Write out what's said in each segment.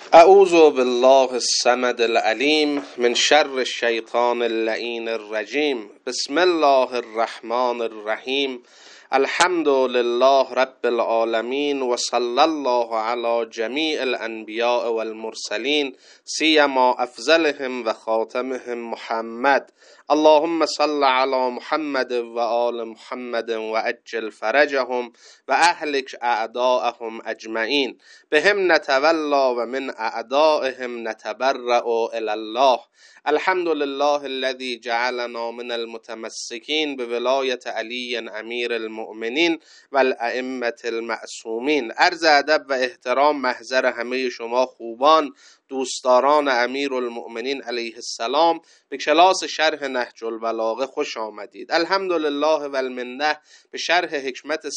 اعوذ بالله الصمد العلیم من شر الشیطان اللعین الرجیم. بسم الله الرحمن الرحیم. الحمد لله رب العالمین و صلی الله علی جمیع الانبیاء والمرسلین سیما افضلهم و خاتمهم محمد. اللهم صل علی محمد و آل محمد و عجل فرجهم و اهلک اعداءهم اجمعین. بهم نتولا و من اعدائهم نتبرأ الی الله. الحمد لله الذي جعلنا من المتمسكين بولایت علی امیر المؤمنین و الائمة المعصومین. عرض ادب و احترام محضر همه شما خوبان، دوستداران امیر المؤمنین علیه السلام، به کلاس شرح نهج البلاغه خوش آمدید. الحمدلله و المنه به شرح حکمت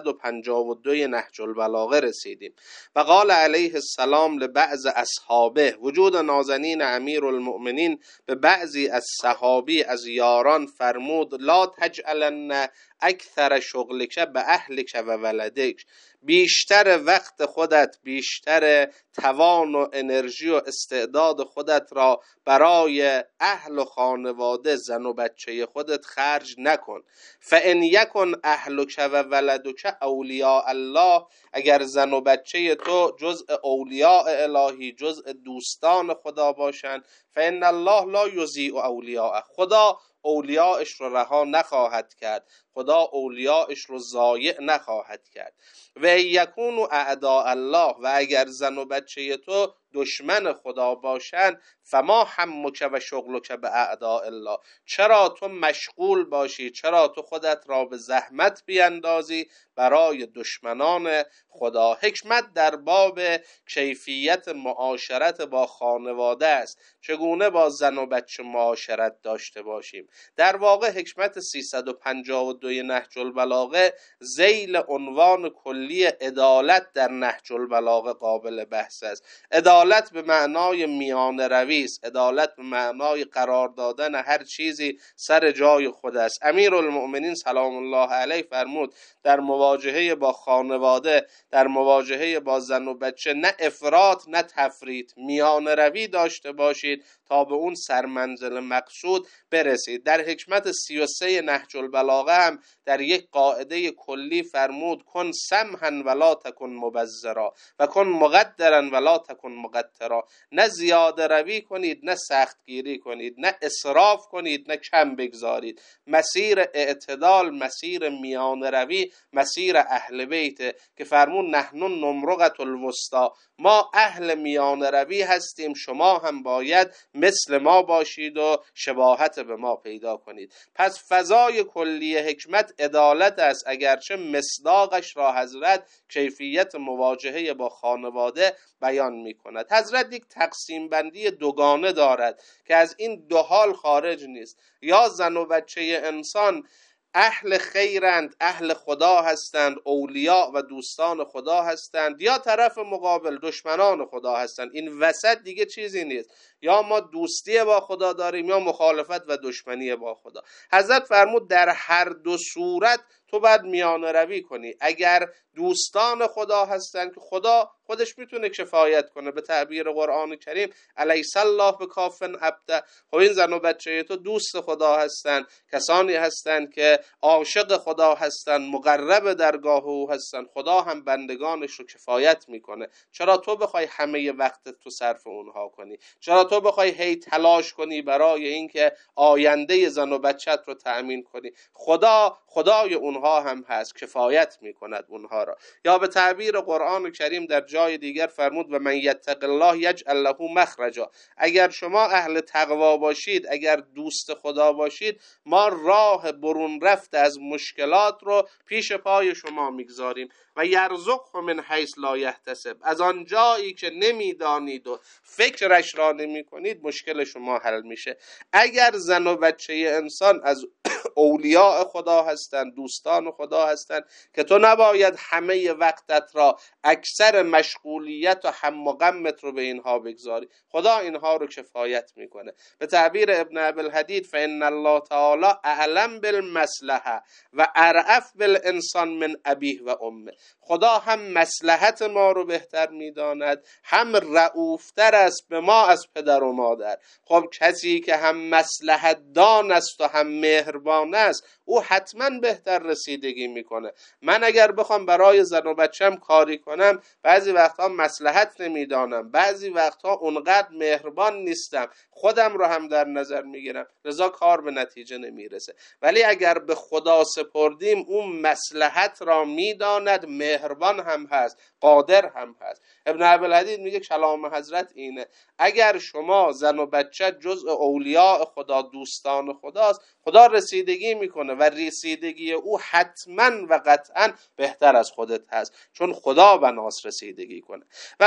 352 نهج البلاغه رسیدیم. و قال علیه السلام لبعض اصحابه، وجود نازنین امیر المؤمنین به بعضی از صحابی از یاران فرمود: لا تجعلن اکثر شغلک به اهلک و ولدک. بیشتر وقت خودت، بیشتر توان و انرژی و استعداد خودت را برای اهل و خانواده، زن و بچه خودت خرج نکن. فان یکن اهلک و ولدک اولیاء الله، اگر زن و بچه تو جزء اولیاء الهی، جزء دوستان خدا باشند، فان الله لا یضیع اولیاء، خدا اولیاءش رو رها نخواهد کرد، خدا اولیاءش رو ضایع نخواهد کرد. و یکون اعداء الله، و اگر زن و بچه تو دشمن خدا باشند، فما همک و شغلک به اعداء الله، چرا تو مشغول باشی، چرا تو خودت را به زحمت بیندازی برای دشمنان خدا. حکمت در باب کیفیت معاشرت با خانواده است، چگونه با زن و بچه معاشرت داشته باشیم. در واقع حکمت 352 نهج البلاغه ذیل عنوان کلی عدالت در نهج البلاغه قابل بحث است. عدالت به معنای میانه روی است، عدالت به معنای قرار دادن هر چیزی سر جای خود است. امیر المؤمنین سلام الله علیه فرمود در مواجهه با خانواده، در مواجهه با زن و بچه، نه افراط نه تفریط، میانه روی داشته باشید تا به اون سرمنزل مقصود برسید. در حکمت 33 نهج البلاغه هم در یک قاعده کلی فرمود: کن سمحا ولا تکن مبذرا و کن مقدرا ولا تکن مقترا. نه زیاده روی کنید، نه سختگیری کنید، نه اسراف کنید، نه کم بگذارید. مسیر اعتدال، مسیر میانه روی، مسیر اهل بیت که فرمون نحن نمرقة الوسطی، ما اهل میانه روی هستیم، شما هم باید مثل ما باشید و شباهت به ما پیدا کنید. پس فضای کلی حکمت عدالت است، اگرچه مصداقش را حضرت کیفیت مواجهه با خانواده بیان می کند. حضرت یک تقسیم بندی دوگانه دارد که از این دو حال خارج نیست. یا زن و بچه انسان اهل خیرند، اهل خدا هستند، اولیاء و دوستان خدا هستند، یا طرف مقابل دشمنان خدا هستند. این وسط دیگه چیزی نیست، یا ما دوستی با خدا داریم یا مخالفت و دشمنی با خدا. حضرت فرمود در هر دو صورت تو باید میانه روی کنی. اگر دوستان خدا هستن که خدا خودش میتونه کفایت کنه، به تعبیر قرآن کریم الیس الله بکاف عبده، خب این زن و بچه تو دوست خدا هستن، کسانی هستن که عاشق خدا هستن، مقرب درگاه او هستن، خدا هم بندگانش رو کفایت میکنه. چرا تو بخوای همه وقتت تو صرف اونها کنی؟ چرا تو بخوای هی تلاش کنی برای اینکه آینده زن و بچت رو تأمین کنی؟ خدا خدای اونها هم هست، کفایت میکند اونها را. یا به تعبیر قرآن کریم در جای دیگر فرمود و من یتق الله یجعل له مخرجا، اگر شما اهل تقوا باشید، اگر دوست خدا باشید، ما راه برون رفت از مشکلات رو پیش پای شما میگذاریم. و یرزقه من حیث لا یحتسب، از آن جایی که نمیدانید و فکرش را نمی کنید مشکل شما حل میشه. اگر زن و بچه انسان از اولیاء خدا هستند، دوستان دوستان خدا هستند که تو نباید همه وقتت را، اکثر مشغولیت و هم و غمت رو به اینها بگذاری. خدا اینها رو کفایت میکنه. به تعبیر ابن ابوالحدید فإن الله تعالی اعلم بالمصلحه و ارعف بالانسان من ابیه و امه. خدا هم مصلحت ما رو بهتر میداند، هم رؤوفتر است به ما از پدر و مادر. خب کسی که هم مصلحت دان است و هم مهربان است، او حتما بهتر رسیدگی میکنه. من اگر بخوام برای زن و بچم کاری کنم، بعضی وقتها مصلحت نمیدانم، بعضی وقتها اونقدر مهربان نیستم، خودم رو هم در نظر میگیرم، لذا کار به نتیجه نمیرسه. ولی اگر به خدا سپردیم، اون مصلحت را میداند، مهربان هم هست، قادر هم هست. ابن ابوالحدید میگه کلام حضرت اینه: اگر شما زن و بچه جزء اولیاء خدا، دوستان خداست، خدا رسیدگی میکنه و رسیدگی او حتما و قطعا بهتر از خودت هست، چون خدا بناس رسیدگی کنه. و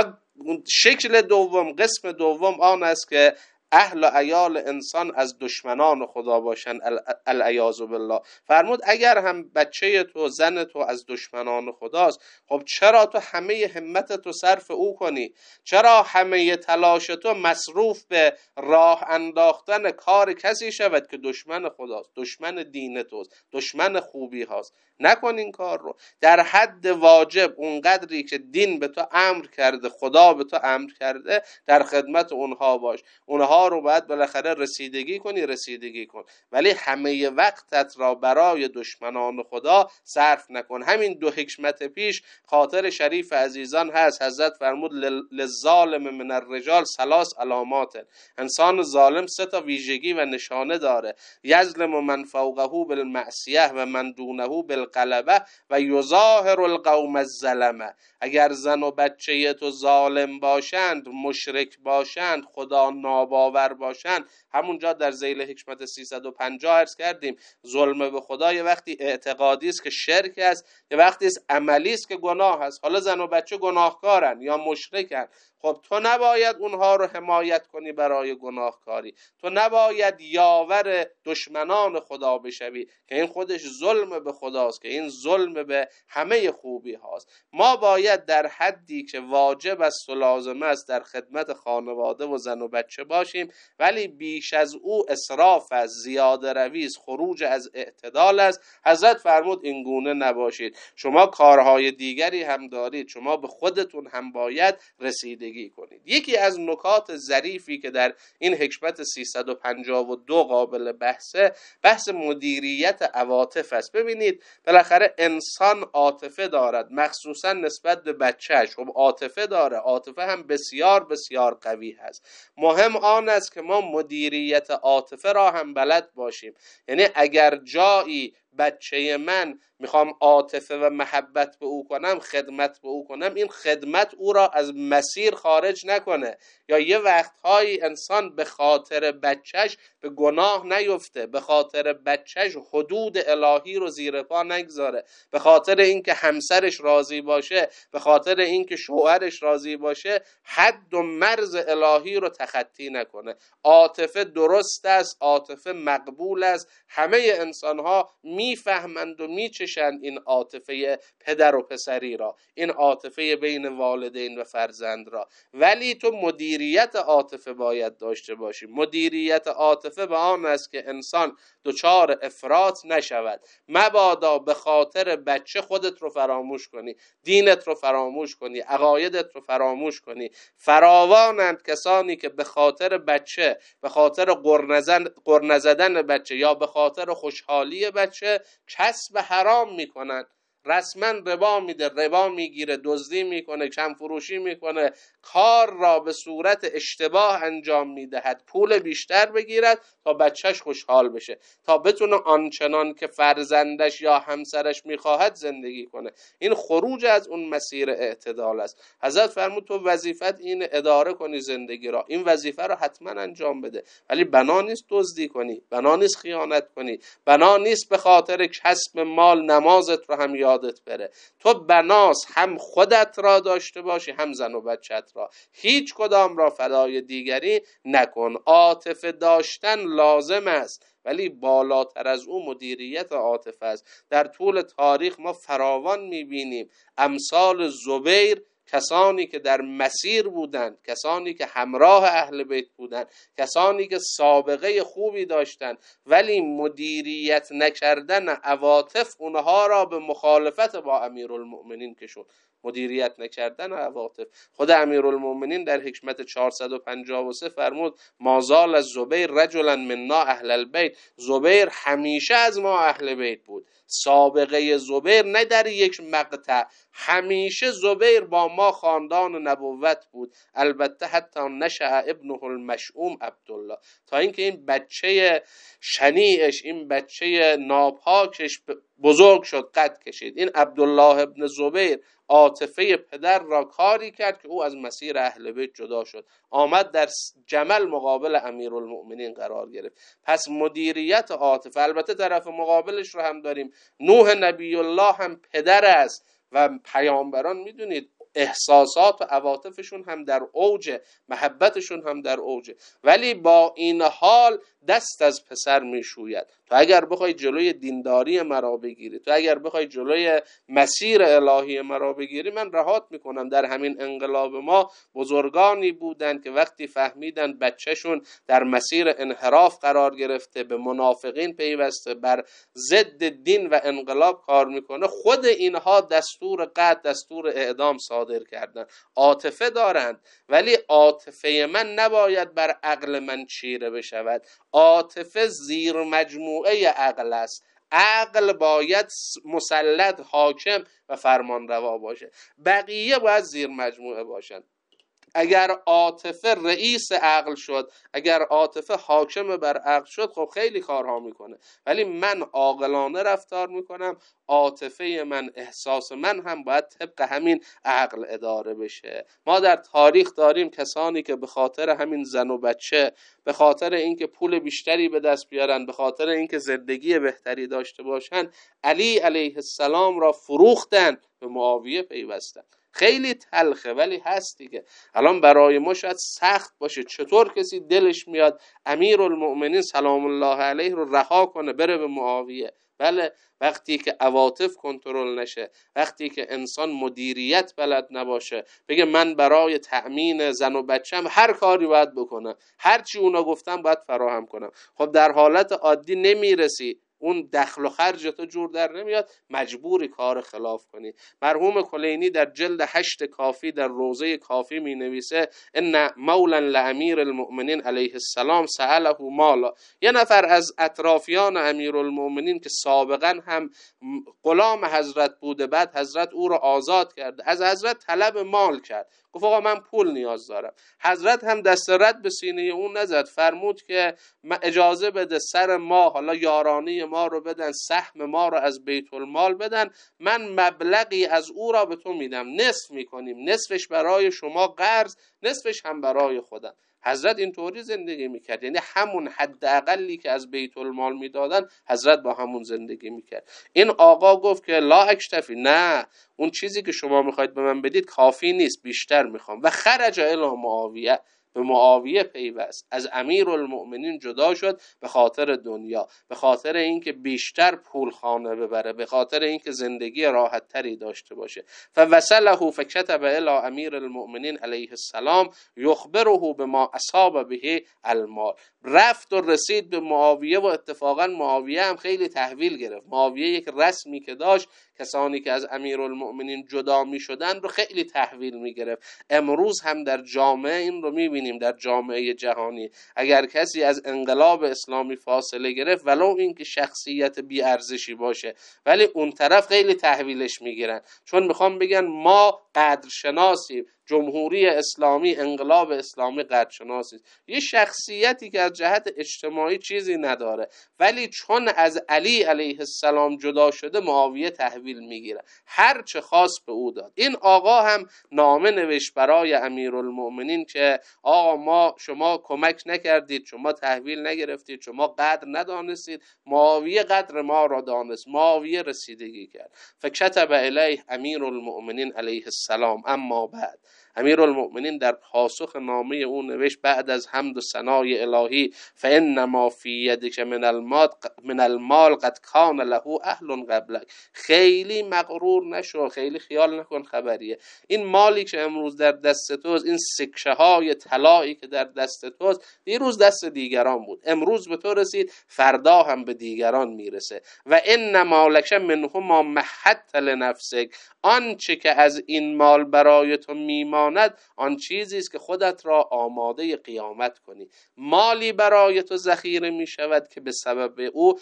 شکل دوم، قسم دوم آن است که اهل و عیال انسان از دشمنان خدا باشن، العیاذ بالله. فرمود اگر هم بچه تو، زن تو از دشمنان خداست، خب چرا تو همه همت تو صرف او کنی؟ چرا همه تلاش تو مصروف به راه انداختن کار کسی شود که دشمن خداست، دشمن دین توست، دشمن خوبی هاست؟ نکن این کار رو. در حد واجب اونقدری که دین به تو امر کرده، خدا به تو امر کرده، در خدمت اونها باش. اونها رو باید بالاخره رسیدگی کن، ولی همه وقتت را برای دشمنان خدا صرف نکن. همین 2 حکمت پیش خاطر شریف عزیزان هست. حضرت فرمود للظالم من الرجال 3 علامات. انسان ظالم 3 ویژگی و نشانه داره: یظلم من فوقه بالمعصیه و من دونه بالغلبه و یظاهر القوم الظلمه. اگر زن و بچه تو ظالم باشند، مشرک باشند، خدا ناباور باشند، همونجا در ذیل حکمت 350 عرض کردیم ظلم به خدا یه وقتی اعتقادی است که شرک است، یه وقتی است عملی است که گناه است. حالا زن و بچه گناهکارن یا مشرکن، خب تو نباید اونها رو حمایت کنی برای گناهکاری. تو نباید یاور دشمنان خدا بشوی که این خودش ظلم به خداست، که این ظلم به همه خوبی هاست. ما باید در حدی که واجب است و لازم است در خدمت خانواده و زن و بچه باشیم، ولی بیش از او اسراف است، زیاده روی است، خروج از اعتدال است. حضرت فرمود این گونه نباشید. شما کارهای دیگری هم دارید، شما به خودتون هم باید رسیدگی کنید. یکی از نکات ظریفی که در این حکمت 352 قابل بحثه، بحث مدیریت عواطف است. ببینید بالاخره انسان عاطفه دارد، مخصوصا نسبت به بچهش. خب عاطفه داره، عاطفه هم بسیار بسیار قوی هست. مهم آن است که ما مدیریت عاطفه را هم بلد باشیم. یعنی اگر جایی بچه من میخوام عاطفه و محبت به او کنم، خدمت به او کنم، این خدمت او را از مسیر خارج نکنه، یا یه وقتهایی انسان به خاطر بچهش به گناه نیفته، به خاطر بچهش حدود الهی رو زیر پا نگذاره، به خاطر اینکه همسرش راضی باشه، به خاطر اینکه شوهرش راضی باشه، حد و مرز الهی رو تخطی نکنه. عاطفه درست است، عاطفه مقبول است، همه انسان‌ها میفهمند و میچشند این عاطفه پدر و پسری را، این عاطفه بین والدین و فرزند را. ولی تو مدیریت عاطفه باید داشته باشی. مدیریت عاطفه به آن است که انسان دچار افراط نشود. مبادا به خاطر بچه خودت رو فراموش کنی، دینت رو فراموش کنی، عقایدت رو فراموش کنی. فراوانند کسانی که به خاطر بچه، به خاطر قرن زدن بچه یا به خاطر خوشحالی بچه کسب حرام میکنن. رسما ربا میده، ربا میگیره، دزدی میکنه، کم فروشی میکنه، کار را به صورت اشتباه انجام میدهد، پول بیشتر بگیرد تا بچهش خوشحال بشه، تا بتونه آنچنان که فرزندش یا همسرش میخواهد زندگی کنه. این خروج از اون مسیر اعتدال است. حضرت فرمود تو وظیفت اینه اداره کنی زندگی را، این وظیفه را حتما انجام بده، ولی بنا نیست دزدی کنی، بنا نیست خیانت کنی، بنا نیست به خاطر کسب مال نمازت رو هم یاد یادت بره، تو بناس هم خودت را داشته باشی هم زن و بچت را، هیچ کدام را فدای دیگری نکن. عاطفه داشتن لازم است ولی بالاتر از او مدیریت عاطفه است. در طول تاریخ ما فراوان میبینیم امثال زبیر، کسانی که در مسیر بودند، کسانی که همراه اهل بیت بودند، کسانی که سابقه خوبی داشتند، ولی مدیریت نکردن عواطف اونها را به مخالفت با امیرالمؤمنین کشوند. مدیریت نکردن عواطف. خود امیرالمؤمنین در حکمت 453 فرمود مازال از زبیر رجلا منا اهل البیت، زبیر همیشه از ما اهل بیت بود. سابقه زبیر نه در یک مقطع، همیشه زبیر با ما خاندان نبوت بود. البته حتی نشأ ابنه المشؤوم عبدالله، تا اینکه این بچه شنیعش، این بچه ناپاکش بزرگ شد، قد کشید. این عبدالله ابن زبیر عاطفه پدر را کاری کرد که او از مسیر اهل بیت جدا شد، آمد در جمل مقابل امیرالمؤمنین قرار گرفت. پس مدیریت عاطفه. البته طرف مقابلش رو هم داریم، نوح نبی الله هم پدر است و پیامبران میدونید احساسات و عواطفشون هم در اوج، محبتشون هم در اوج، ولی با این حال دست از پسر میشوید. تو اگر بخوای جلوی دینداری مرا بگیری، تو اگر بخوای جلوی مسیر الهی مرا بگیری، من رهات میکنم. در همین انقلاب ما بزرگانی بودند که وقتی فهمیدن بچهشون در مسیر انحراف قرار گرفته، به منافقین پیوسته، بر ضد دین و انقلاب کار میکنه، خود اینها دستور قتل، دستور اعدام صادر کردن. عاطفه دارند ولی عاطفه من نباید بر عقل من چیره بشود. عاطفه زیر مجموعه عقل است. عقل باید مسلط، حاکم و فرمانروا باشه، بقیه باید زیر مجموعه باشن. اگر عاطفه رئیس عقل شد، اگر عاطفه حاکم بر عقل شد، خب خیلی کارها میکنه، ولی من عاقلانه رفتار میکنم، عاطفه من، احساس من هم باید طبق همین عقل اداره بشه. ما در تاریخ داریم کسانی که به خاطر همین زن و بچه، به خاطر اینکه پول بیشتری به دست بیارن، به خاطر اینکه زندگی بهتری داشته باشن، علی علیه السلام را فروختن، به معاویه پیوستن. خیلی تلخه ولی هست دیگه. الان برای ما شاید سخت باشه، چطور کسی دلش میاد امیرالمؤمنین سلام الله علیه رو رها کنه بره به معاویه؟ بله، وقتی که عواطف کنترل نشه، وقتی که انسان مدیریت بلد نباشه، بگه من برای تأمین زن و بچم هر کاری باید بکنم، هر چی اونا گفتم باید فراهم کنم، خب در حالت عادی نمیرسی، اون دخل و خرج تو جور در نمیاد، مجبوری کار خلاف کنی. مرحوم کلینی در جلد 8 کافی در روضه کافی می نویسه ان مولا لامیر المؤمنین علیه السلام سأله مالا. یه نفر از اطرافیان امیرالمؤمنین که سابقا هم غلام حضرت بوده، بعد حضرت او را آزاد کرده، از حضرت طلب مال کرد، گفت آقا من پول نیاز دارم. حضرت هم دست رد به سینه اون نزد، فرمود که اجازه بده سر ما، حالا یارانه ما رو بدن، سهم ما رو از بیت المال بدن، من مبلغی از او را به تو میدم، نصف میکنیم، نصفش برای شما قرض، نصفش هم برای خودم. حضرت اینطوری زندگی میکرد، یعنی همون حد اقلی که از بیت المال میدادن حضرت با همون زندگی میکرد. این آقا گفت که لا اکتفی، نه اون چیزی که شما میخواید به من بدید کافی نیست، بیشتر میخوام. و خرج الی معاویه، به معاویه پیوست، از امیرالمؤمنین جدا شد به خاطر دنیا، به خاطر اینکه بیشتر پول خانه ببره، به خاطر اینکه زندگی راحت تری داشته باشه. فوصله فکتب الی امیر المؤمنین علیه السلام یخبره بما اصاب به المال. رفت و رسید به معاویه و اتفاقا معاویه هم خیلی تحویل گرفت. معاویه یک رسمی که داشت، کسانی که از امیرالمؤمنین جدا می شدن رو خیلی تحویل می گرفت. امروز هم در جامعه این رو می بینیم، در جامعه جهانی اگر کسی از انقلاب اسلامی فاصله گرفت، ولو این که شخصیت بی ارزشی باشه، ولی اون طرف خیلی تحویلش می گیرن، چون میخوام بگن ما قدر شناسیم، جمهوری اسلامی، انقلاب اسلامی قدرشناسی، یه شخصیتی که از جهت اجتماعی چیزی نداره ولی چون از علی علیه السلام جدا شده معاویه تحویل میگیره، هر چه خواست به او داد. این آقا هم نامه نوشت برای امیرالمؤمنین که آقا شما کمک نکردید، شما تحویل نگرفتید، شما قدر ندانستید، معاویه قدر ما را دانست، معاویه رسیدگی کرد. فکتب الیه امیرالمؤمنین علیه السلام اما بعد، امیرالمؤمنین در پاسخ نامه او نوشت بعد از حمد و ثنای الهی فانما فی یدک من المال قد کان له اهل قبلک. خیلی مغرور نشو، خیلی خیال نکن خبریه. این مالی که امروز در دست توست، این سکه های طلایی که در دست توست، دیروز دست دیگران بود، امروز به تو رسید، فردا هم به دیگران میرسه. و انما لک منهما محت لنفسک، آنچه که از این مال برای تو میماند آن چیزی است که خودت را آماده قیامت کنی. مالی برای تو ذخیره می شود که به سبب او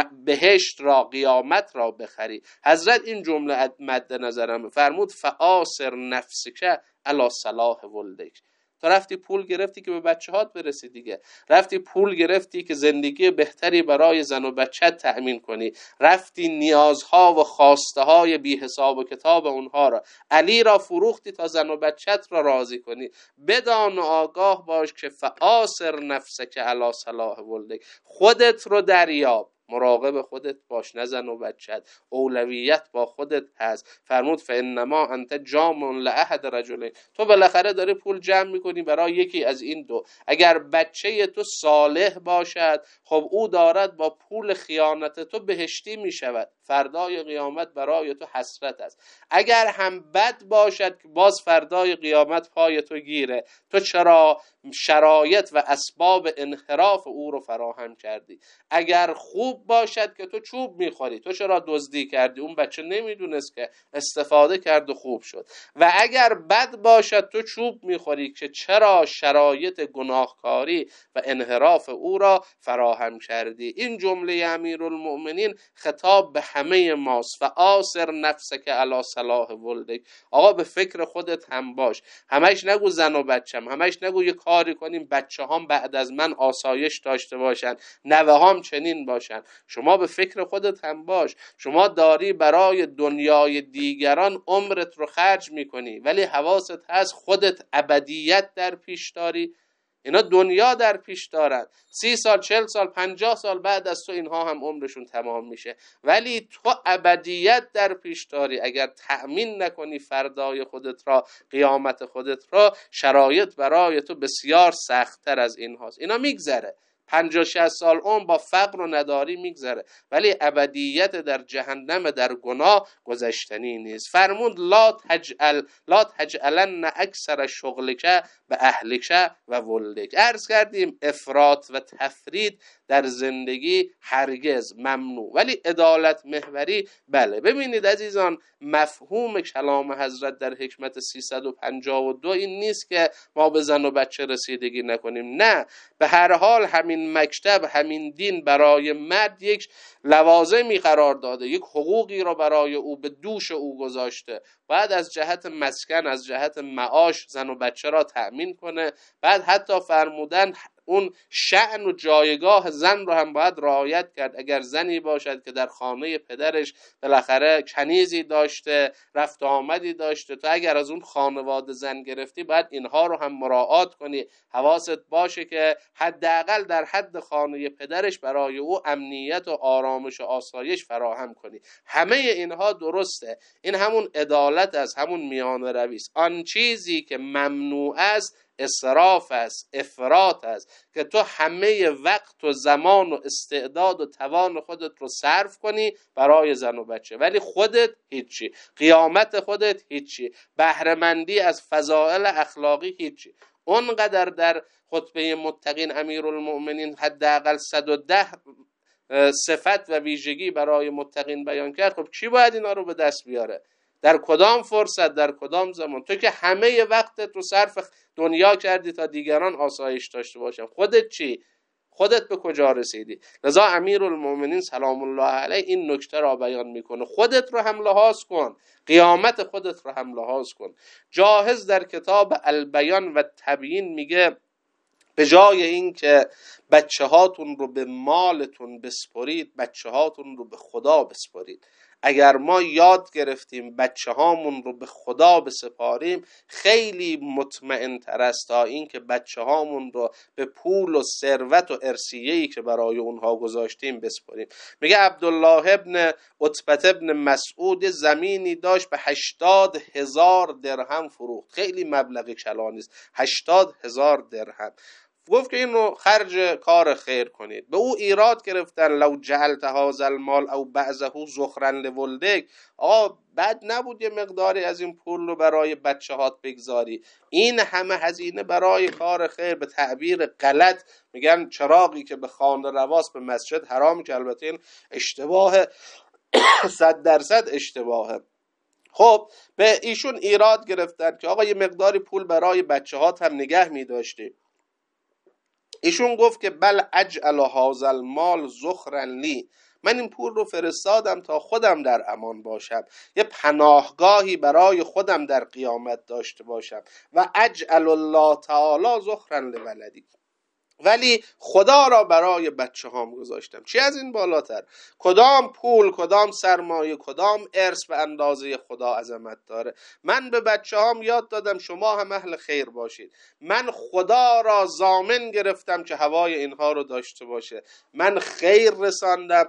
بهشت را، قیامت را بخری. حضرت این جمله مد نظرم فرمود فآثر نفسک علی صلاح ولدک. تو رفتی پول گرفتی که به بچه هات برسی دیگه، رفتی پول گرفتی که زندگی بهتری برای زن و بچت تأمین کنی، رفتی نیازها و خواسته های بی حساب و کتاب اونها را، علی را فروختی تا زن و بچت را راضی کنی. بدان و آگاه باش که فآثر نفسک علی صلاح ولدک، خودت رو دریاب، مراقب خودت باش، نه زن و بچت، اولویت با خودت هست. فرمود فانما انت جامع لاحد رجلین، تو بالاخره داری پول جمع میکنی برای یکی از این دو. اگر بچه تو صالح باشد، خب او دارد با پول خیانت تو بهشتی میشود، فردای قیامت برای تو حسرت است. اگر هم بد باشد که باز فردای قیامت پای تو گیره، تو چرا شرایط و اسباب انحراف او رو فراهم کردی. اگر خوب باشد که تو چوب میخوری، تو چرا دزدی کردی، اون بچه نمیدونست که استفاده کرد و خوب شد. و اگر بد باشد تو چوب میخوری که چرا شرایط گناهکاری و انحراف او را فراهم کردی. این جمله امیرالمؤمنین خطاب به همه ماست. و آثر نفسک علی صلاح ولدک، آقا به فکر خودت هم باش، همش نگو زن و بچم، همش نگو یه کاری کنیم بچه هم بعد از من آسایش داشته باشن، نوه هم چنین باشن. شما به فکر خودت هم باش. شما داری برای دنیای دیگران عمرت رو خرج میکنی ولی حواست هست خودت ابدیت در پیش داری. اینا دنیا در پیش دارن، 30 سال 40 سال 50 سال بعد از تو اینها هم عمرشون تمام میشه، ولی تو ابدیت در پیش داری. اگر تأمین نکنی فردای خودت را، قیامت خودت را، شرایط برای تو بسیار سخت‌تر از این هاست. اینا میگذره، 50-60 سال عمر با فقر و نداری میگذره، ولی ابدیت در جهنم در گناه گذشتنی نیست. فرمود لا تجعلن اکثر شغلک به اهلک و ولدک. عرض کردیم افراط و تفرید در زندگی هرگز ممنوع، ولی عدالت محوری بله. ببینید عزیزان، مفهوم کلام حضرت در حکمت 352 این نیست که ما به زن و بچه رسیدگی نکنیم، نه، به هر حال همین مکتب، همین دین برای مرد یک لوازمی قرار داده، یک حقوقی را برای او به دوش او گذاشته. بعد از جهت مسکن، از جهت معاش زن و بچه را تأمین کنه. بعد حتی فرمودن اون شأن و جایگاه زن رو هم باید رعایت کرد. اگر زنی باشد که در خانه پدرش بالاخره کنیزی داشته، رفت آمدی داشته، تو اگر از اون خانواده زن گرفتی باید اینها رو هم مراعات کنی. حواست باشه که حداقل در حد خانه پدرش برای او امنیت و آرامش و آسایش فراهم کنی. همه اینها درسته. این همون عدالت است، همون میانه روی است. آن چیزی که ممنوع است اسراف است، افراط است، که تو همه وقت و زمان و استعداد و توان خودت رو صرف کنی برای زن و بچه، ولی خودت هیچی، قیامت خودت هیچی، بهره مندی از فضائل اخلاقی هیچی. اونقدر در خطبه متقین امیرالمؤمنین حداقل 110 صفت و ویژگی برای متقین بیان کرد. خب کی باید اینا رو به دست بیاره؟ در کدام فرصت، در کدام زمان؟ تو که همه وقتت رو صرف دنیا کردی تا دیگران آسایش داشته باشن، خودت چی؟ خودت به کجا رسیدی؟ لذا امیرالمؤمنین سلام الله علیه این نکته را بیان میکنه، خودت رو هم لحاظ کن، قیامت خودت رو هم لحاظ کن. جاهز در کتاب البیان و تبیین میگه به جای این که بچه هاتون رو به مالتون بسپرید، بچه هاتون رو به خدا بسپرید. اگر ما یاد گرفتیم بچه هامون رو به خدا بسپاریم، خیلی مطمئن تر است تا این که بچه هامون رو به پول و ثروت و ارثیه‌ای که برای اونها گذاشتیم بسپاریم. میگه عبدالله ابن عتبه ابن مسعود زمینی داشت به 80,000 درهم فروخت. خیلی مبلغ کلانی است، 80,000 درهم. گفت که اینو خرج کار خیر کنید. به او ایراد گرفتن لو جعلت هذا المال او بعضه ذخرا لولدک، آقا بد نبود یه مقداری از این پول رو برای بچه هات بگذاری؟ این همه هزینه برای کار خیر، به تعبیر غلط میگن چراغی که به خانه رواست به مسجد حرام، که البته این اشتباه 100% اشتباهه. خب به ایشون ایراد گرفتن که آقا یه مقداری پول برای بچه هات هم نگه می‌داشتی. ایشون گفت که بل اجعل هذا المال ذخرا لی، من این پول رو فرستادم تا خودم در امان باشم، یه پناهگاهی برای خودم در قیامت داشته باشم. و اجعل الله تعالی ذخرا لولدی، ولی خدا را برای بچه هام گذاشتم. چی از این بالاتر؟ کدام پول، کدام سرمایه، کدام ارث به اندازه خدا عظمت داره؟ من به بچه هام یاد دادم شما هم اهل خیر باشید، من خدا را ضامن گرفتم که هوای اینها رو داشته باشه، من خیر رساندم،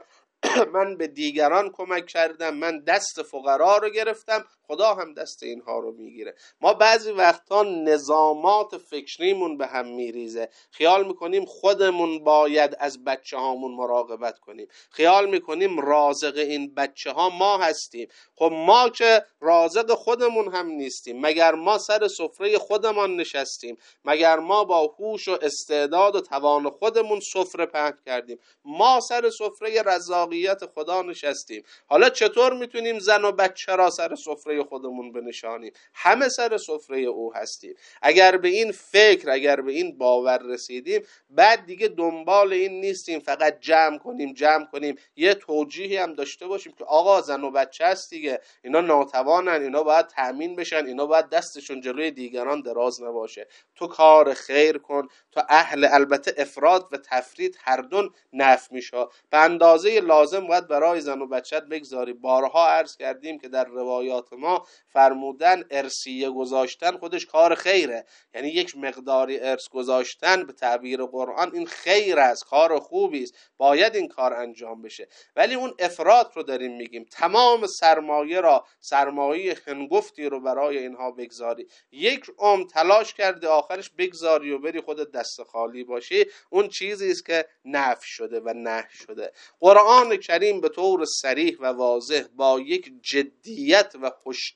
من به دیگران کمک کردم، من دست فقرا رو گرفتم، خدا هم دست اینها رو میگیره. ما بعضی وقتا نظامات فکریمون به هم میریزه، خیال میکنیم خودمون باید از بچه هامون مراقبت کنیم، خیال میکنیم رازق این بچه ها ما هستیم. خب ما که رازق خودمون هم نیستیم، مگر ما سر سفره خودمان نشستیم؟ مگر ما با هوش و استعداد و توان خودمون سفره پهن کردیم؟ ما سر سفره رزاقیت خدا نشستیم. حالا چطور میتونیم زن و بچه را سر سفره خودمون بنشانیم؟ همه سر سفره او هستیم. اگر به این فکر، اگر به این باور رسیدیم، بعد دیگه دنبال این نیستیم فقط جمع کنیم. یه توجیهی هم داشته باشیم که آقا زن و بچه هست دیگه، اینا ناتوانن، اینا باید تأمین بشن، اینا باید دستشون جلوی دیگران دراز نباشه. تو کار خیر کن، تو اهل، البته افراد و تفرید هر دو نفع میشه، به اندازه لازم باید برای زن و بچت بگذاری. بارها عرض کردیم که در روایات ما فرمودن ارثیه گذاشتن خودش کار خیره، یعنی یک مقداری ارث گذاشتن به تعبیر قرآن این خیر است، کار خوبی است، باید این کار انجام بشه. ولی اون افراد رو داریم میگیم، تمام سرمایه را، سرمایه هنگفتی رو برای اینها بگذاری، یک عمر تلاش کرده آخرش بگذاری و بری خودت دست خالی باشی، اون چیزی است که نفی شده و نه شده. قرآن کریم به طور صریح و واضح با یک جدیت و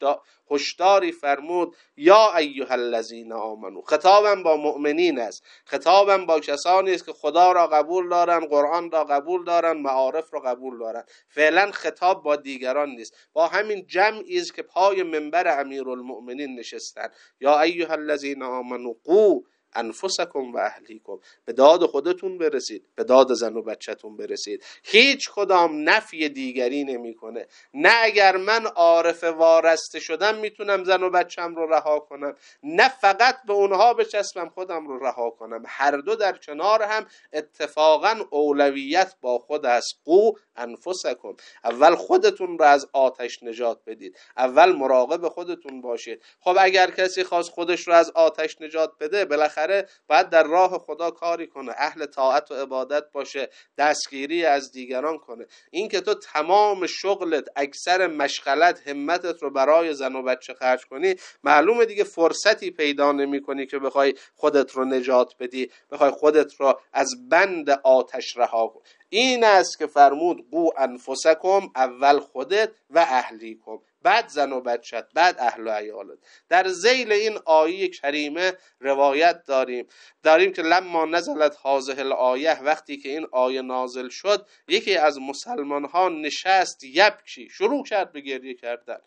هشداری فرمود یا ایها الذین آمنو. خطابم با مؤمنین است، خطابم با کسانی است که خدا را قبول دارن، قرآن را قبول دارن، معارف را قبول دارن. فعلا خطاب با دیگران نیست، با همین جمعی است که پای منبر امیرالمؤمنین نشستن. یا ایها الذین آمنو قو انفسکم و اهلیکم، به داد خودتون برسید، به داد زن و بچه‌تون برسید. هیچ کدام نفی دیگری نمیکنه. نه اگر من عارف وارسته شدم میتونم زن و بچم رو رها کنم، نه فقط به اونها بچسبم خودم رو رها کنم. هر دو در کنار هم اتفاقا اولویت با خود است. قو انفسکم، اول خودتون رو از آتش نجات بدید، اول مراقب خودتون باشید. خب اگر کسی خواست خودش رو از آتش نجات بده، بالاخره باید در راه خدا کاری کنه، اهل طاعت و عبادت باشه، دستگیری از دیگران کنه. این که تو تمام شغلت، اکثر مشغلت، همتت رو برای زن و بچه خرج کنی، معلومه دیگه فرصتی پیدا نمی کنی که بخوای خودت رو نجات بدی، بخوای خودت رو از بند آتش رها کنی. این است که فرمود قو انفسکم، اول خودت و اهلیکم، بعد زن و بچت، بعد اهل و عیالت. در ذیل این آیه کریمه روایت داریم که لما نزلت هذه الآیه، وقتی که این آیه نازل شد، یکی از مسلمان ها نشست، یبکی، شروع کرد به گریه کردن.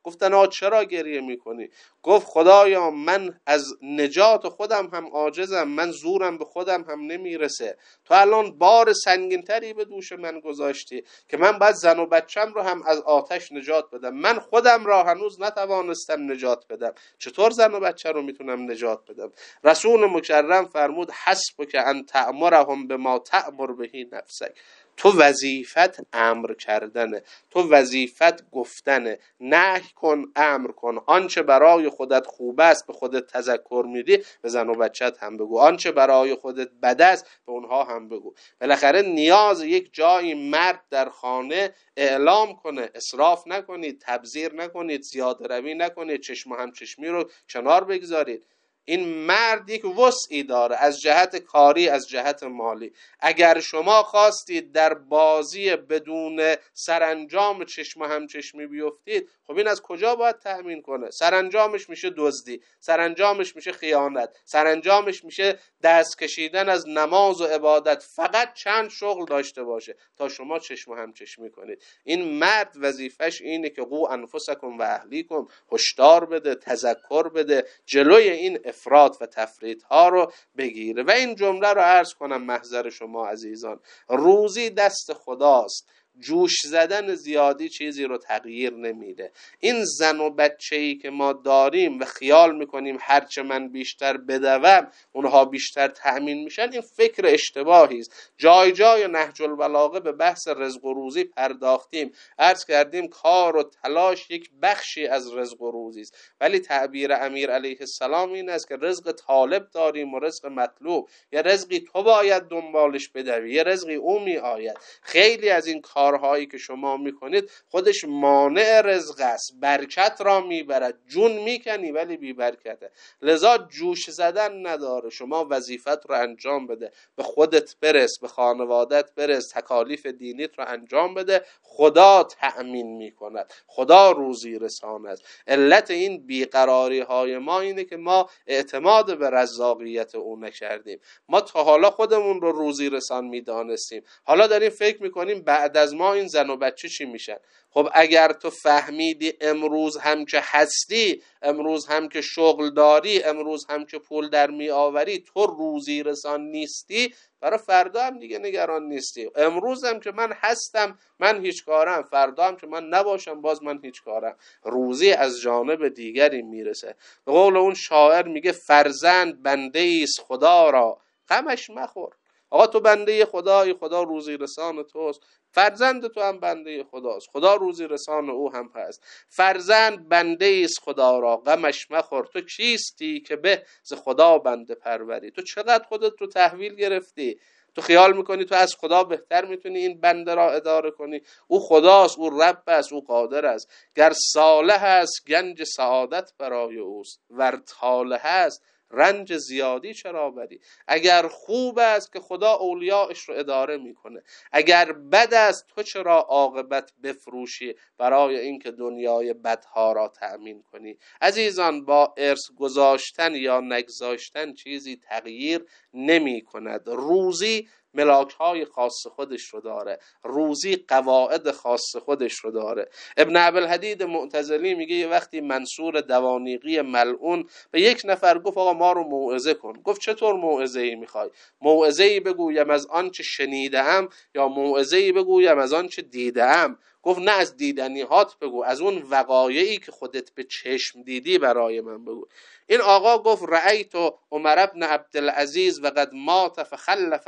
گفتن آقا چرا گریه میکنی؟ گفت خدایا من از نجات خودم هم عاجزم، من زورم به خودم هم نمیرسه، تو الان بار سنگینتری به دوش من گذاشتی که من باید زن و بچم رو هم از آتش نجات بدم، من خودم را هنوز نتوانستم نجات بدم، چطور زن و بچه رو میتونم نجات بدم؟ رسول مکرم فرمود حسبک ان تأمرهم بما تأمر بهی نفسک، تو وظیفت امر کردنه، تو وظیفت گفتنه، نهی کن امر کن، آنچه برای خودت خوب است به خودت تذکر میدی به زن و بچت هم بگو، آنچه برای خودت بد است به اونها هم بگو. بالاخره نیاز یک جایی مرد در خانه اعلام کنه، اسراف نکنید، تبذیر نکنید، زیاده روی نکنید، چشم و همچشمی رو کنار بگذارید. این مرد یک وسعی داره از جهت کاری، از جهت مالی. اگر شما خواستید در بازی بدون سرانجام چشم و همچشمی بیفتید، خب این از کجا باید تأمین کنه؟ سرانجامش میشه دزدی، سرانجامش میشه خیانت، سرانجامش میشه دست کشیدن از نماز و عبادت، فقط چند شغل داشته باشه تا شما چشم و همچشمی کنید. این مرد وظیفش اینه که قو انفسکم و اهلیکم، هشدار بده، تذکر بده، جلوی این افراط و تفریط ها رو بگیره. و این جمله رو عرض کنم محضر شما عزیزان، روزی دست خداست، جوش زدن زیادی چیزی رو تغییر نمیده. این زن و بچه‌ای که ما داریم و خیال میکنیم هرچه من بیشتر بدوم اونها بیشتر تأمین میشن، این فکر اشتباهی است. جای جای نهج البلاغه به بحث رزق و روزی پرداختیم، عرض کردیم کار و تلاش یک بخشی از رزق و روزی است، ولی تعبیر امیر علیه السلام این است که رزق طالب داریم و رزق مطلوب، یه رزقی تو باید دنبالش بدوی، یه رزقی او می آید. خیلی از این کارهایی که شما میکنید خودش مانع رزق است، برکت را میبرد، جون میکنی ولی بی برکته. لذا جوش زدن نداره، شما وظیفت رو انجام بده، به خودت برس، به خانوادت برس، تکالیف دینیت رو انجام بده، خدا تأمین میکند، خدا روزی رسان است. علت این بیقراری های ما اینه که ما اعتماد به رزاقیت او نکردیم. ما تا حالا خودمون رو روزی رسان میدانستیم، حالا داریم فکر میکنیم بعد از ما این زن و بچه چی میشن. خب اگر تو فهمیدی امروز هم که هستی، امروز هم که شغل داری، امروز هم که پول در می آوری تو روزی رسان نیستی، برای فردا هم دیگه نگران نیستی. امروز هم که من هستم من هیچ کارم، فردا هم که من نباشم باز من هیچ کارم. روزی از جانب دیگری میرسه. به قول اون شاعر میگه فرزند بنده ایست خدا را غمش مخور. آقا تو بنده خدایی، خدا روزی رسان توست، فرزند تو هم بنده خداست، خدا روزی رسان او هم هست. فرزند بنده ایست خدا را غمش مخور، تو کیستی که به ز خدا بنده پروری؟ تو چقدر خودت رو تحویل گرفتی؟ تو خیال میکنی تو از خدا بهتر میتونی این بنده را اداره کنی؟ او خداست، او رب است، او قادر است. گر صالح است گنج سعادت برای اوست، ور طالح است رنج زیادی چرا بری؟ اگر خوب است که خدا اولیاءش رو اداره میکنه، اگر بد است تو چرا عاقبت بفروشی برای اینکه دنیای بدها را تأمین کنی؟ عزیزان، با ارث گذاشتن یا نگذاشتن چیزی تغییر نمی کند. روزی ملاک‌های خاص خودش رو داره، روزی قواعد خاص خودش رو داره. ابن ابوالحدید معتزلی میگه یه وقتی منصور دوانیقی ملعون به یک نفر گفت آقا ما رو موعظه کن. گفت چطور موعظه‌ای میخوای؟ موعظه‌ای بگویم از آنچه شنیده‌ام یا موعظه‌ای بگویم از آنچه دیده‌ام؟ گفت نه، از دیدنیات بگو، از اون وقایعی که خودت به چشم دیدی برای من بگو. این آقا گفت رأیت عمر ابن عبدالعزیز و قد مات فخلف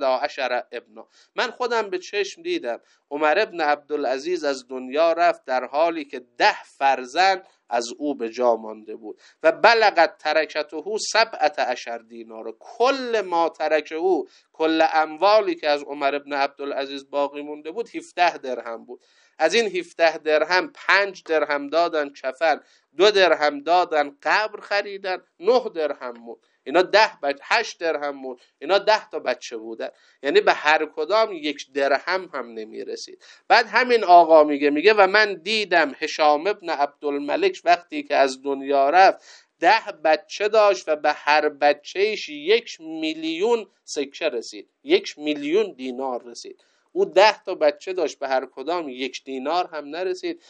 11 ابنا. من خودم به چشم دیدم عمر ابن عبدالعزیز از دنیا رفت در حالی که 10 فرزند از او به جا مانده بود. و بلغت ترکته 17 دینار، کل ما ترک او، کل اموالی که از عمر ابن عبدالعزیز باقی مونده بود 17 درهم بود. از این 17 درهم 5 درهم دادن کفن، 2 درهم دادن قبر خریدن، 9 درهم بود. اینا 8 درهم بود. اینا 10 تا بچه بودن، یعنی به هر کدام 1 درهم هم نمی رسید. بعد همین آقا میگه و من دیدم هشام ابن عبدالملک وقتی که از دنیا رفت 10 بچه داشت و به هر بچهش 1 میلیون سکه رسید، 1 میلیون دینار رسید. او 10 تا بچه داشت، به هر کدام 1 دینار هم نرسید.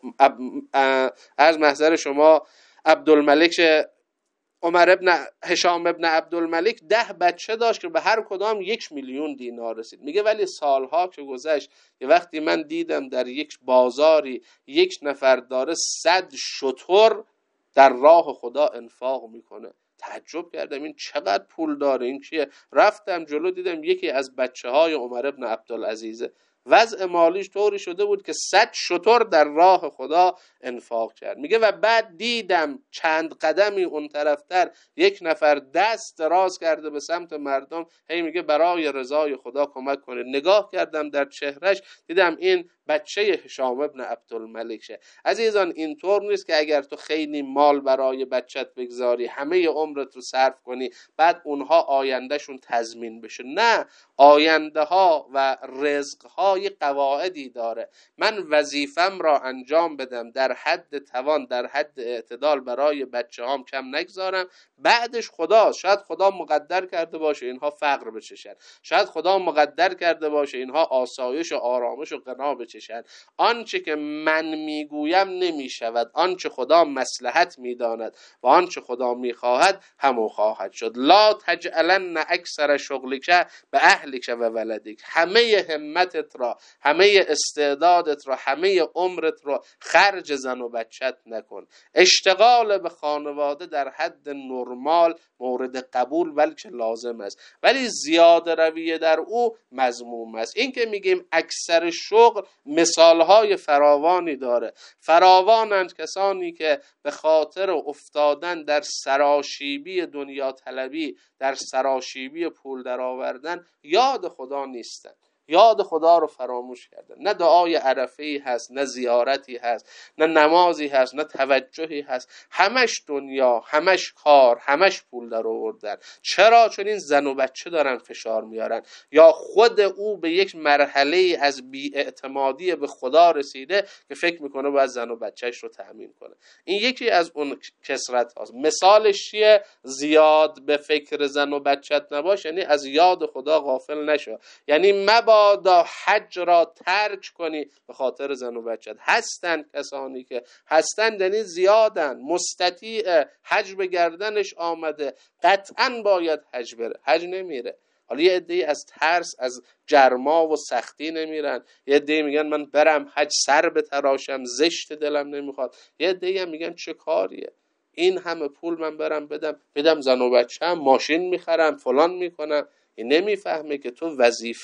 از محضر شما عبدالملک عمر ابن هشام ابن عبدالملک 10 بچه داشت که به هر کدام 1,000,000 دینار رسید. میگه ولی سالها که گذشت، که وقتی من دیدم در یک بازاری 1 نفر داره 100 شتر در راه خدا انفاق میکنه، تعجب کردم این چقدر پول داره، این کیه؟ رفتم جلو دیدم یکی از بچه های عمر ابن عبدالعزیزه. وضع مالیش طوری شده بود که 100 شتر در راه خدا انفاق کرد. میگه و بعد دیدم چند قدمی اون طرفتر 1 نفر دست دراز کرده به سمت مردم، هی میگه برای رضای خدا کمک کنید. نگاه کردم در چهرش دیدم این بچه هشام ابن عبدالملک شه. عزیزان اینطور نیست که اگر تو خیلی مال برای بچت بگذاری، همه عمرت رو صرف کنی، بعد اونها آیندهشون تضمین بشه. نه، آینده ها و رزق های قواعدی داره. من وظیفم را انجام بدم در حد توان، در حد اعتدال، برای بچه هام کم نگذارم، بعدش خداست. شاید خدا مقدر کرده باشه اینها فقر بچشن، شاید خدا مقدر کرده باشه اینها آسایش و آرامش و غنا بچشن. آنچه که من میگویم نمیشود، آنچه خدا مصلحت میداند و آنچه خدا میخواهد همو خواهد شد. لا تجعلن اکثر شغلک به اهلک و ولدک. همه همتت را، همه استعدادت را، همه عمرت را خرج زن و بچت نکن. اشتغال به خانواده در حد نرمال مورد قبول بلکه لازم است، ولی زیاده رویه در او مذموم است. این که میگیم اکثر شغل، مثالهای فراوانی داره. فراوانند کسانی که به خاطر افتادن در سراشیبی دنیا طلبی، در سراشیبی پول در آوردن، یاد خدا نیستن، یاد خدا رو فراموش کردن. نه دعای عرفه‌ای هست، نه زیارتی هست، نه نمازی هست، نه توجهی هست. همش دنیا، همش کار، همش پول در آوردن. چرا؟ چون این زن و بچه دارن فشار میارن، یا خود او به یک مرحله از بی‌اعتمادی به خدا رسیده که فکر میکنه باید زن و بچهش رو تأمین کنه. این یکی از اون کسرت هاست. مثالش چیه؟ زیاد به فکر زن و بچت نباش، یعنی از یاد خدا غافل نشو. یعنی مبادا حج را ترک کنی به خاطر زن و بچت. هستن کسانی که هستن، یعنی زیادن، مستطیع، حج به گردنش آمده، قطعا باید حج بره، حج نمیره. حالا یه عده‌ای از ترس از جرما و سختی نمیرن، یه عده‌ای میگن من برم حج سر بتراشم، زشت دلم نمیخواد، یه عده‌ای هم میگن چه کاریه این همه پول من برم بدم زن و بچه‌م، ماشین میخرم، فلان میکنم. این نمیفهمه که تو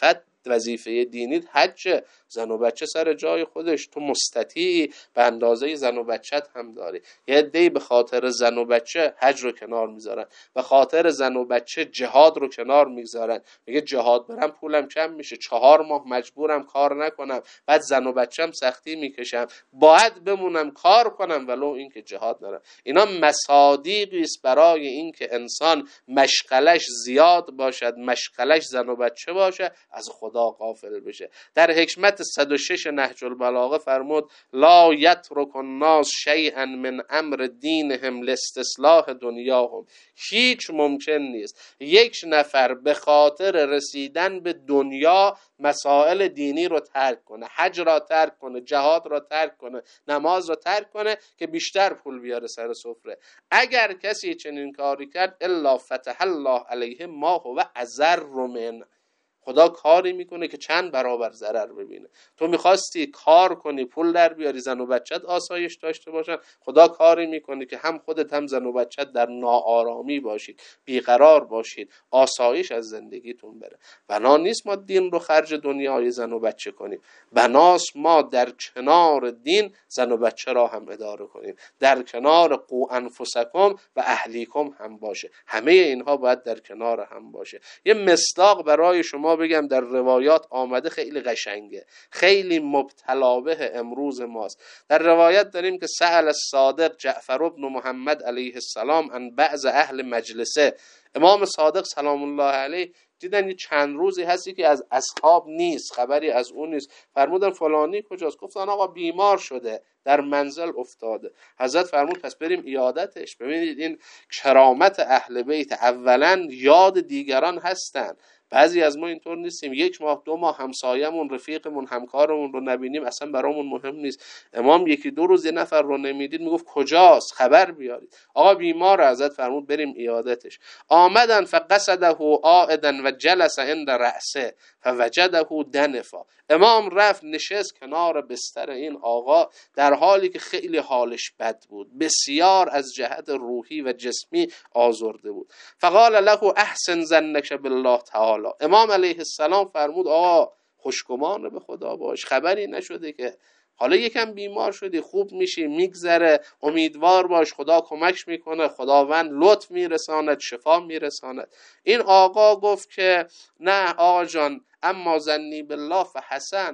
وظیفه دینیت حجه. زن و بچه سر جای خودش، تو مستطیعی، به اندازه زن و بچت هم داری. یه عده‌ای به خاطر زن و بچه حج رو کنار میذارن، به خاطر زن و بچه جهاد رو کنار میذارن. میگه جهاد برم پولم کم میشه، 4 ماه مجبورم کار نکنم، بعد زن و بچم سختی میکشم، باید بمونم کار کنم ولو اینکه جهاد نرم. اینا مصادیقی است برای اینکه انسان مشغلش زیاد باشد، مشغلش زن و بچه باشه، از خدا غافل بشه. در حکمت 106 نهج البلاغه فرمود لا یترک الناس شیئا من امر دینهم لاستصلاح دنیاهم. هیچ ممکن نیست یک نفر به خاطر رسیدن به دنیا مسائل دینی رو ترک کنه، حج را ترک کنه، جهاد را ترک کنه، نماز را ترک کنه که بیشتر پول بیاره سر سفره. اگر کسی چنین کاری کرد الا فتح الله علیه ما هو اضر من. خدا کاری میکنه که چند برابر ضرر ببینه. تو میخواستی کار کنی، پول در بیاری، زن و بچت آسایش داشته باشن، خدا کاری میکنه که هم خودت هم زن و بچت در ناآرامی باشید، بیقرار باشید، آسایش از زندگیتون بره. بنا نیست ما دین رو خرج دنیای زن و بچه کنیم، بناست ما در کنار دین زن و بچه را هم اداره کنیم، در کنار قو انفسکم و اهلیکم هم باشه. همه اینها باید در کنار هم باشه. یه مصداق برای شما بگم در روایات آمده، خیلی قشنگه، خیلی مبتلا به امروز ماست. در روایت داریم که سأل الصادق جعفر بن محمد علیه السلام عن بعض اهل مجلسه. امام صادق سلام الله علیه دیدن یه چند روزی هستی که از اصحاب نیست، خبری از اون نیست. فرمودن فلانی کجاست؟ گفتن آقا بیمار شده، در منزل افتاده. حضرت فرمود پس بریم عیادتش. ببینید این کرامت اهل بیت، اولا یاد دیگران هستن، بعضی از ما اینطور نیستیم، 1 ماه 2 ماه همسایه‌مون، رفیقمون، همکارمون رو نبینیم اصلا برامون مهم نیست. امام 1-2 روز یه نفر رو نمیدید میگفت کجاست، خبر بیارید. آقا بیماره، ازت فرمود بریم عیادتش. آمدن فقصده عائدا و جلس عند رأسه فوجده دنفا. امام رفت نشست کنار بستر این آقا در حالی که خیلی حالش بد بود، بسیار از جهت روحی و جسمی آزرده بود. فقال له احسن ظنک بالله تعالی. امام علیه السلام فرمود آقا خوشگمان به خدا باش، خبری نشده که؟ حالا یکم بیمار شدی، خوب میشی، میگذره، امیدوار باش، خدا کمکش میکنه، خداوند لطف میرساند، شفا میرساند. این آقا گفت که نه آقا جان، اما ظنی بالله فحسن،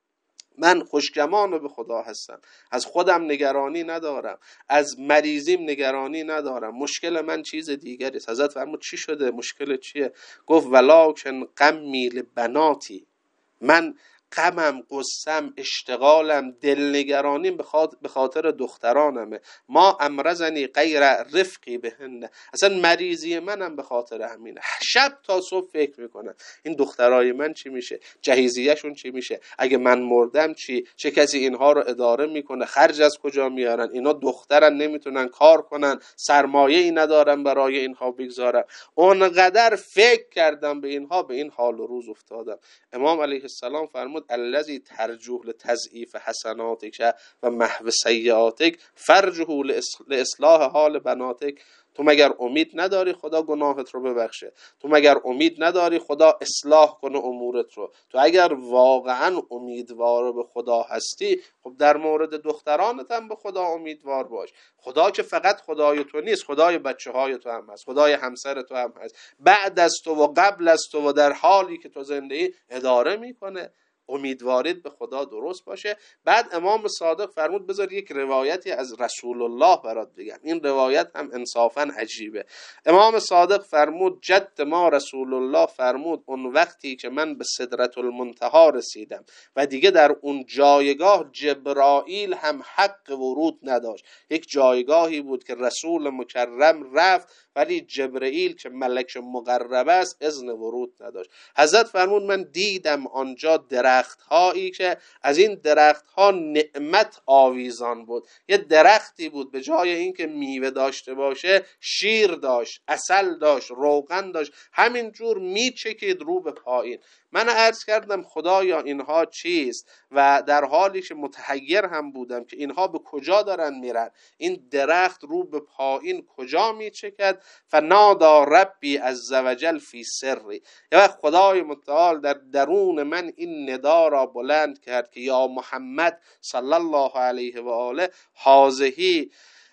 من خوشگمان به خدا هستم، از خودم نگرانی ندارم، از مریضیم نگرانی ندارم، مشکل من چیز دیگری است. حضرت فرمود چی شده، مشکل چیه؟ گفت ولکن غمی لبناتی، من غمم، قصم، اشتغالم، دلنگرانیم به خاطر دخترانمه. ما امرزنی غیر رفقی بهن، اصلا مریضی منم به خاطر همینه. شب تا صبح فکر میکنم این دخترای من چی میشه، جهیزیه‌شون چی میشه، اگه من مردم چی، چه کسی اینها رو اداره میکنه، خرج از کجا میارن، اینا دخترن نمیتونن کار کنن، سرمایه‌ای ندارن برای اینها بگذارن. اونقدر فکر کردم به اینها، به این حال و روز افتادم. امام علیه السلام فرمود الذی ترجوه لتضعیف حسناتک و محو سیئاتک فرجه لاصلاح حال بناتک. تو مگر امید نداری خدا گناهت رو ببخشه؟ تو مگر امید نداری خدا اصلاح کنه امورت رو؟ تو اگر واقعا امیدوار به خدا هستی، خب در مورد دخترانت هم به خدا امیدوار باش. خدا که فقط خدای تو نیست، خدای بچه های تو هم هست، خدای همسر تو هم هست، بعد از تو و قبل از تو و در حالی که تو زندگی اداره میکنه. امیدوارید به خدا درست باشه. بعد امام صادق فرمود بذار یک روایتی از رسول الله برات بگم، این روایت هم انصافا عجیبه. امام صادق فرمود جد ما رسول الله فرمود اون وقتی که من به سدرة المنتهی رسیدم و دیگه در اون جایگاه جبرائیل هم حق ورود نداشت، یک جایگاهی بود که رسول مکرم رفت ولی جبرائیل که ملک مقرب است اذن ورود نداشت. حضرت فرمود من دیدم آنجا درخت هایی که از این درخت ها نعمت آویزان بود. یه درختی بود به جای اینکه میوه داشته باشه شیر داشت، عسل داشت، روغن داشت، همینجور میچکید رو به پایین. من عرض کردم خدایا اینها چیست؟ و در حالی که متحیر هم بودم که اینها به کجا دارن میرن، این درخت رو به پایین کجا میچکد؟ فنادا ربی عز وجل فی سری، یا خدای متعال در درون من این ندا را بلند کرد که یا محمد صلی الله علیه و آله هذه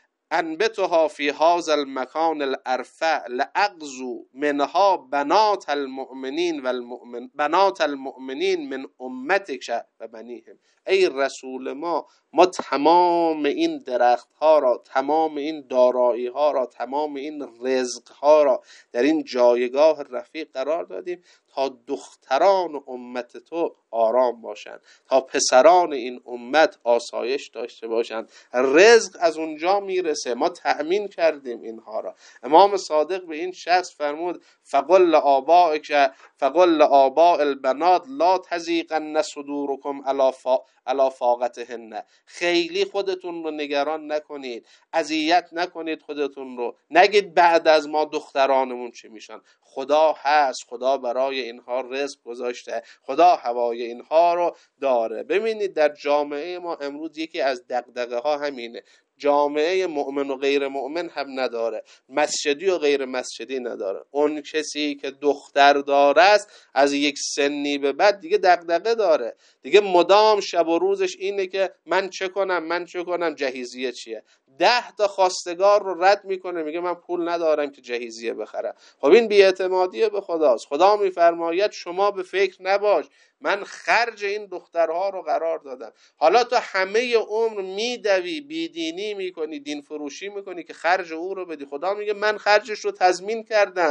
انبتها فی هذا المکان الارفع لاغزو منها بنات المؤمنین بنات المؤمنین من امتک و بنیهم. ای رسول ما تمام این درخت ها را، تمام این دارایی ها را، تمام این رزق ها را در این جایگاه رفیع قرار دادیم تا دختران امت تو آرام باشند، تا پسران این امت آسایش داشته باشند. رزق از اونجا میرسه، ما تأمین کردیم اینها را. امام صادق به این شخص فرمود فقل لآباء البنات لا تضیقن صدورکم علی فاقتهن. خیلی خودتون رو نگران نکنید، اذیت نکنید خودتون رو، نگید بعد از ما دخترانمون چی میشن. خدا هست، خدا برای اینها رزق گذاشته، خدا هوای اینها رو داره. ببینید در جامعه ما امروز یکی از دغدغه ها همینه، جامعه مؤمن و غیر مؤمن هم نداره، مسجدی و غیر مسجدی نداره. اون کسی که دختر داره است از یک سنی به بعد دیگه دغدغه داره، دیگه مدام شب و روزش اینه که من چه کنم، جهیزیه چیه. 10 تا خواستگار رو رد میکنه، میگه من پول ندارم که جهیزیه بخرم. خب این بی‌اعتمادی به خداست. خدا میفرماید شما به فکر نباش، من خرج این دخترها رو قرار دادم. حالا تو همه عمر میدوی، بیدینی میکنی، دین فروشی میکنی که خرج او رو بدی. خدا میگه من خرجش رو تضمین کردم،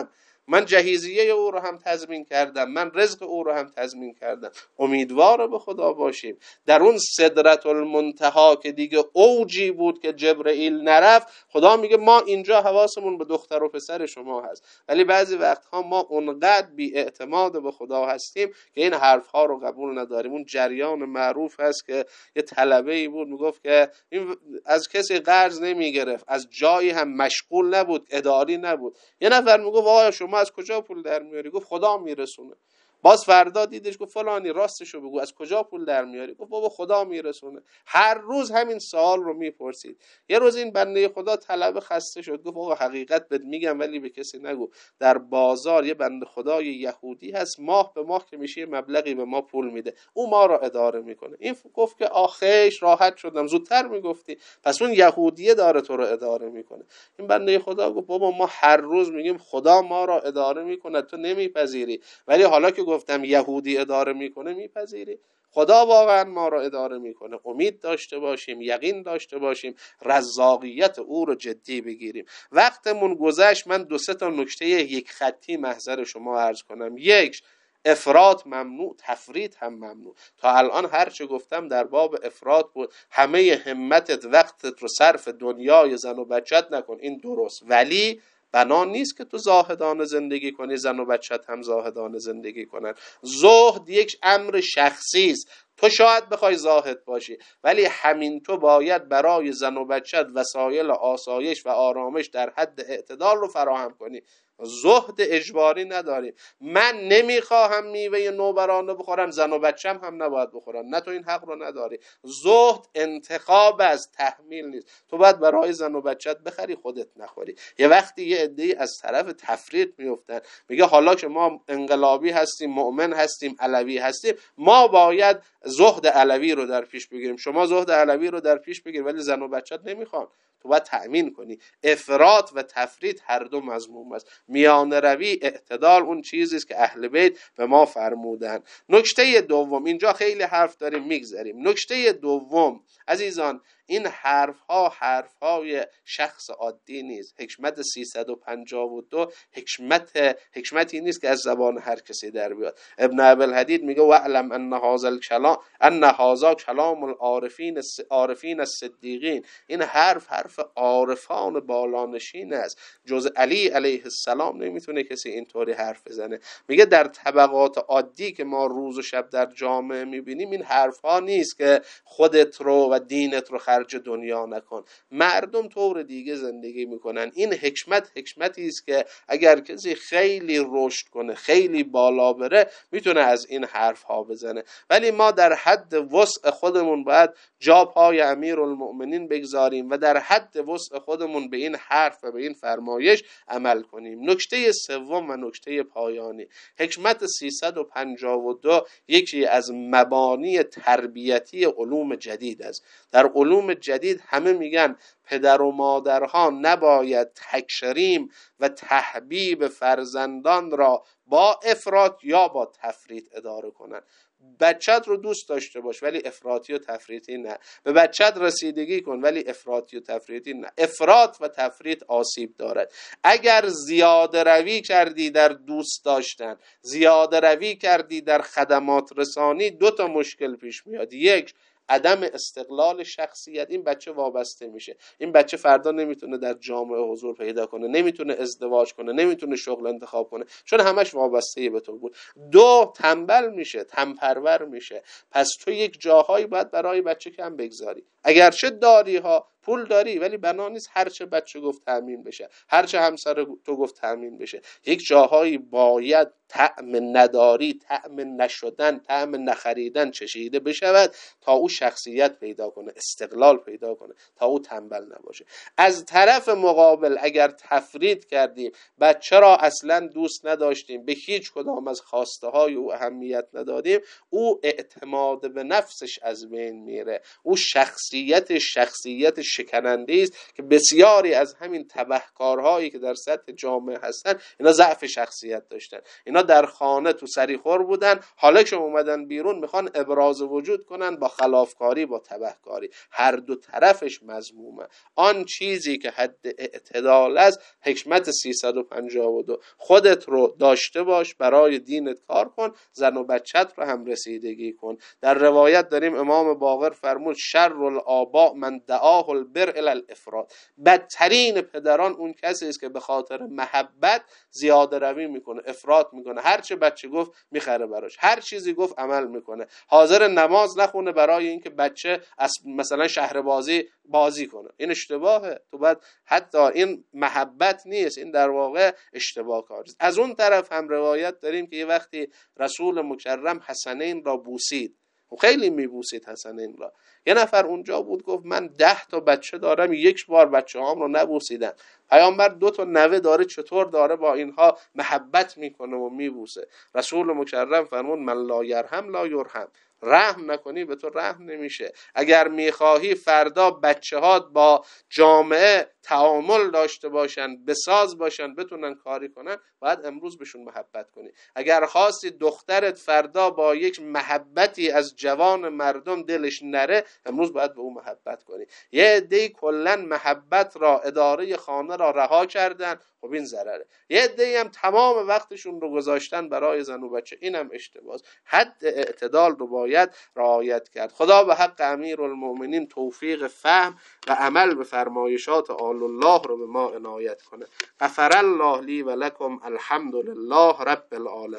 من جهیزیه او رو هم تضمین کردم، من رزق او رو هم تضمین کردم. امیدوار به خدا باشیم. در اون سدرت المنتهی که دیگه اوجی بود که جبرئیل نرفت، خدا میگه ما اینجا حواسمون به دختر و پسر شما هست. ولی بعضی وقتها ما اونقدر بی اعتماد به خدا هستیم که این حرفها رو قبول نداریم. اون جریان معروف هست که یه طلبه‌ای بود میگفت که این از کسی قرض نمیگرفت، از جایی هم مشغول نبود، اداری نبود. یه نفر میگفت آقا شما از کجا پول در میاری؟ گفت خدا میرسونه. باز فردا دیدش گفت فلانی راستشو بگو، از کجا پول در میاری؟ گفت بابا خدا میرسونه. هر روز همین سوال رو میپرسید. یه روز این بنده خدا طلب خسته شد، گفت آقا حقیقت بهت میگم ولی به کسی نگو. در بازار یه بنده خدای یهودی هست، ماه به ماه که میشه مبلغی به ما پول میده، او ما را اداره میکنه. این گفت که آخیش راحت شدم، زودتر میگفتی. پس اون یهودیه داره تو رو اداره میکنه. این بنده خدا گفت بابا ما هر روز میگیم خدا ما را اداره میکنه، تو نمیپذیری، ولی حالا که گفتم یهودی اداره میکنه میپذیری؟ خدا واقعا ما را اداره میکنه. امید داشته باشیم، یقین داشته باشیم، رزاقیت او رو جدی بگیریم. وقتمون گذشت. من 2-3 تا نکته یک خطی محضر شما عرض کنم. یک، افراط ممنوع، تفریط هم ممنوع. تا الان هر چه گفتم در باب افراط بود. همه همتت وقتت رو صرف دنیای زن و بچت نکن، این درست، ولی بنا نیست که تو زاهدانه زندگی کنی زن و بچت هم زاهدانه زندگی کنن. زهد یک امر شخصی است. تو شاید بخوای زاهد باشی، ولی همین تو باید برای زن و بچت وسایل آسایش و آرامش در حد اعتدال رو فراهم کنی. زهد اجباری نداریم. من نمیخواهم میوه نوبرانه بخورم، زن و بچم هم نباید بخورن، نه تو این حق رو نداری. زهد انتخاب از تحمیل نیست. تو باید برای زن و بچت بخری، خودت نخوری. یه وقتی یه عده‌ای از طرف تفریط میفتن، میگه حالا که ما انقلابی هستیم، مؤمن هستیم، علوی هستیم، ما باید زهد علوی رو در پیش بگیریم. شما زهد علوی رو در پیش بگیر ولی زن و بچت نمیخوان، تو باید تأمین کنی. افراط و تفریط هر دو مذموم است. میان روی، اعتدال، اون چیزی است که اهل بیت به ما فرمودن. نکته دوم، اینجا خیلی حرف داریم میگذریم. نکته دوم عزیزان، این حرفهای شخص عادی نیست. حکمت 352 حکمتی نیست که از زبان هر کسی در بیاد. ابن ابوالحدید میگه واعلم ان هذا کلام العارفین الصدیقین. این حرف عارفان بالانشین است. جز علی علیه السلام نمیتونه کسی اینطوری حرف بزنه. میگه در طبقات عادی که ما روز و شب در جامعه میبینیم این حرفها نیست که خودت رو و دینت رو خرج دنیا نکن. مردم طور دیگه زندگی میکنن. این حکمتی است که اگر کسی خیلی رشد کنه، خیلی بالا بره، میتونه از این حرفها بزنه. ولی ما در حد وسع خودمون باید جا پای امیرالمؤمنین بگذاریم و در حد وسع خودمون به این حرف و به این فرمایش عمل کنیم. نکته سوم و نکته پایانی، حکمت 352 یکی از مبانی تربیتی علوم جدید است. در علوم جدید همه میگن پدر و مادرها نباید تکریم و تحبیب فرزندان را با افراط یا با تفریط اداره کنن. بچت رو دوست داشته باش ولی افراطی و تفریطی نه. به بچت رسیدگی کن ولی افراطی و تفریطی نه. افراط و تفریط آسیب دارد. اگر زیاده روی کردی در دوست داشتن، زیاده روی کردی در خدمات رسانی، 2 تا مشکل پیش میاد. یک، عدم استقلال شخصیت. این بچه وابسته میشه. این بچه فردا نمیتونه در جامعه حضور پیدا کنه، نمیتونه ازدواج کنه، نمیتونه شغل انتخاب کنه، چون همش وابسته به تو بود. 2، تنبل میشه، تنپرور میشه. پس تو یک جاهایی باید برای بچه کم بگذاری. اگرچه داری ها، پول داری، ولی بنا نیست هر چه بچه گفت تامین بشه، هر چه همسر تو گفت تامین بشه. یک جاهایی باید طعم نداری، طعم نشدن، طعم نخریدن چشیده بشود تا او شخصیت پیدا کنه، استقلال پیدا کنه، تا او تنبل نباشه. از طرف مقابل اگر تفرید کردیم، بچه را اصلا دوست نداشتیم، به هیچ کدام از خواسته های او اهمیت ندادیم، او اعتماد به نفسش از بین میره، او شخصیت شکننده است که بسیاری از همین تبهکارهایی که در سطح جامعه هستن اینا ضعف شخصیت داشتن، اینا در خانه تو سریخور بودن، حالا که اومدن بیرون میخوان ابراز وجود کنن با خلافکاری، با تبهکاری. هر دو طرفش مذمومه. آن چیزی که حد اعتدال است، حکمت 352، خودت رو داشته باش، برای دینت کار کن، زن و بچت رو هم رسیدگی کن. در روایت داریم امام باقر فرمود شر الآباء من دعاه البر الی الافراط، بدترین پدران اون کسی است که به خاطر محبت زیاده روی میکنه، افراط میکنه، هر چه بچه گفت میخره براش، هر چیزی گفت عمل میکنه، حاضر نماز نخونه برای اینکه بچه مثلا شهر بازی کنه. این اشتباهه. تو باید حتی این محبت نیست، این در واقع اشتباه کاری است. از اون طرف هم روایت داریم که یه وقتی رسول مکرم حسنین را بوسید، خیلی میبوسید حسنین را. یه نفر اونجا بود گفت من 10 تا بچه دارم، یک بار بچه هام رو نبوسیدن. پیامبر 2 تا نوه داره، چطور داره با اینها محبت میکنه و میبوسه؟ رسول مکرم فرمود من لا یرحم لا یرحم، رحم نکنی به تو رحم نمیشه. اگر میخواهی فردا بچه هات با جامعه تعامل داشته باشن، بساز باشن، بتونن کاری کنن، باید امروز بهشون محبت کنی. اگر خواستی دخترت فردا با یک محبتی از جوان مردم دلش نره، امروز باید به اون محبت کنی. یه عده‌ای کلا محبت را، اداره خانه را رها کردن، خب این ضرره. یه عده‌ای هم تمام وقتشون رو گذاشتن برای زن و بچه، اینم اشتباهه. حد اعتدال رو باید رعایت کرد. خدا به حق امیرالمؤمنین توفیق فهم و عمل به فرمایشات آل الله رو به ما عنایت کنه. غفر الله لی و لکم، الحمد لله رب العالمین.